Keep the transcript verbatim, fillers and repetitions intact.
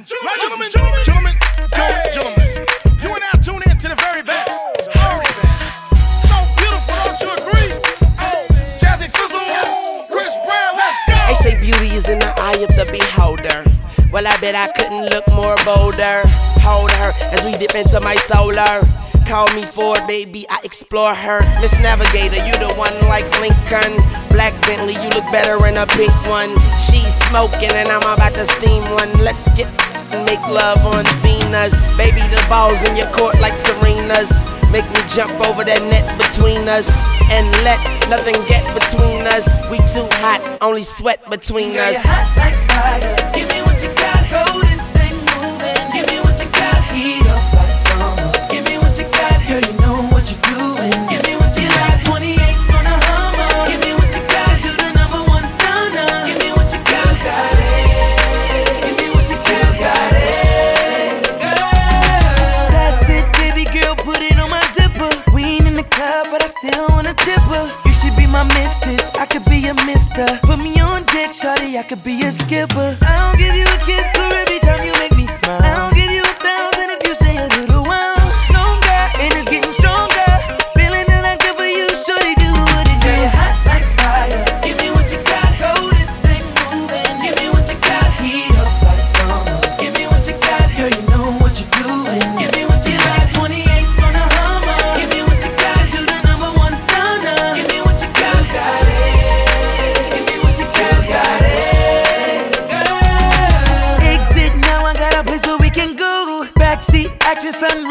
gentlemen, gentlemen, gentlemen, gentlemen, gentlemen. You are now tuned in to the very best. Oh, so beautiful, don't you agree? Oh, Jazzy Fizzle, Chris Brown, let's go. They say beauty is in the eye of the beholder. Well, I bet I couldn't look more bolder. Hold her as we dip into my solar. Call me Ford, baby, I explore her. Miss Navigator, you the one like Lincoln. Black Bentley, you look better in a pink one. She's smoking and I'm about to steam one. Let's get and make love on Venus. Baby, the ball's in your court like Serena's. Make me jump over that net between us. And let nothing get between us. We too hot, only sweat between Girl, us. you're hot like fire. Give me what you got, hold this thing moving. Give me what you got, heat up like summer. Give me what you got, girl, you know what you're doing. Give me what you got, twenty-eights on a Hummer. Give me what you got, you're the number one stunner. Give me what you got, got it. Give me what you got, got it. Girl, that's it, baby girl, put it on my zipper. We ain't in the club, but I still wanna tip her. You should be my missus, I could be a mister. Put me on deck, shawty, I could be a skipper. I don't give you a kiss for every time you make me smile. I don't give you a thousand if you say a little while. Longer, and it's getting stronger. Feeling that I could for you, shawty, do what it do. You're hot like fire. Give me what you got, hold this thing moving. Give me what you got, heat up like summer. Give me what you got, girl, you know what you're doing. Give me what you got, twenty-eights on a Hummer. Give me what you got, you're the number one stunner. Give me what you got, got it. Give me what you got, got it. Girl. Exit now, I got a place where we can go. Backseat action, son.